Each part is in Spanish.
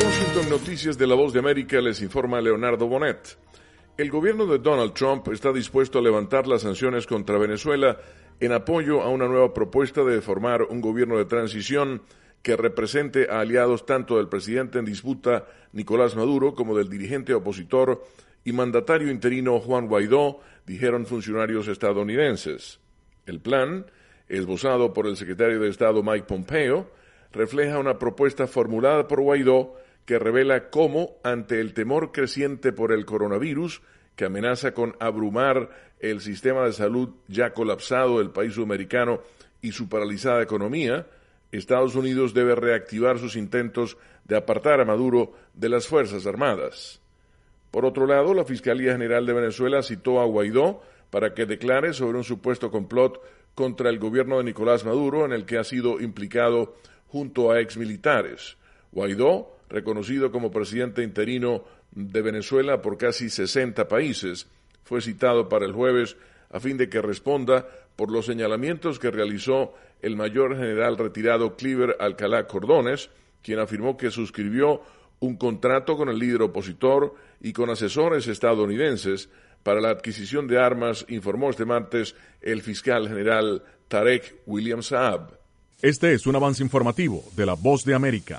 Washington, noticias de La Voz de América, les informa Leonardo Bonet. El gobierno de Donald Trump está dispuesto a levantar las sanciones contra Venezuela en apoyo a una nueva propuesta de formar un gobierno de transición que represente a aliados tanto del presidente en disputa Nicolás Maduro como del dirigente opositor y mandatario interino Juan Guaidó, dijeron funcionarios estadounidenses. El plan, esbozado por el secretario de Estado Mike Pompeo, refleja una propuesta formulada por Guaidó que revela cómo, ante el temor creciente por el coronavirus, que amenaza con abrumar el sistema de salud ya colapsado del país sudamericano y su paralizada economía, Estados Unidos debe reactivar sus intentos de apartar a Maduro de las Fuerzas Armadas. Por otro lado, la Fiscalía General de Venezuela citó a Guaidó para que declare sobre un supuesto complot contra el gobierno de Nicolás Maduro en el que ha sido implicado junto a exmilitares. Guaidó, reconocido como presidente interino de Venezuela por casi 60 países, fue citado para el jueves a fin de que responda por los señalamientos que realizó el mayor general retirado Cliver Alcalá Cordones, quien afirmó que suscribió un contrato con el líder opositor y con asesores estadounidenses para la adquisición de armas, informó este martes el fiscal general Tarek William Saab. Este es un avance informativo de La Voz de América.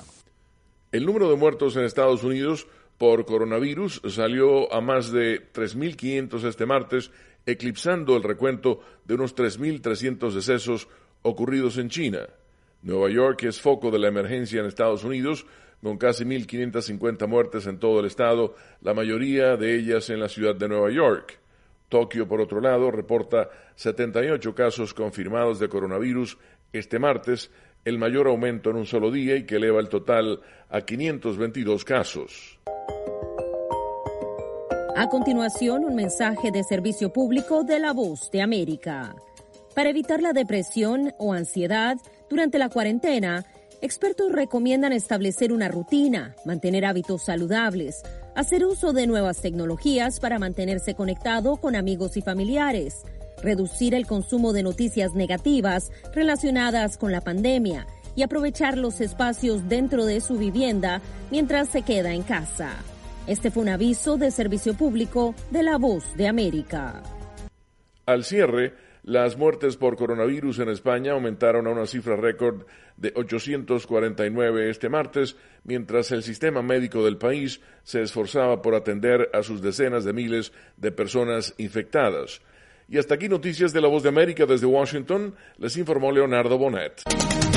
El número de muertos en Estados Unidos por coronavirus salió a más de 3.500 este martes, eclipsando el recuento de unos 3.300 decesos ocurridos en China. Nueva York es foco de la emergencia en Estados Unidos, con casi 1.550 muertes en todo el estado, la mayoría de ellas en la ciudad de Nueva York. Tokio, por otro lado, reporta 78 casos confirmados de coronavirus este martes, el mayor aumento en un solo día y que eleva el total a 522 casos. A continuación, un mensaje de servicio público de La Voz de América. Para evitar la depresión o ansiedad durante la cuarentena, expertos recomiendan establecer una rutina, mantener hábitos saludables, hacer uso de nuevas tecnologías para mantenerse conectado con amigos y familiares, reducir el consumo de noticias negativas relacionadas con la pandemia y aprovechar los espacios dentro de su vivienda mientras se queda en casa. Este fue un aviso de servicio público de La Voz de América. Al cierre, las muertes por coronavirus en España aumentaron a una cifra récord de 849 este martes, mientras el sistema médico del país se esforzaba por atender a sus decenas de miles de personas infectadas. Y hasta aquí noticias de La Voz de América desde Washington, les informó Leonardo Bonet.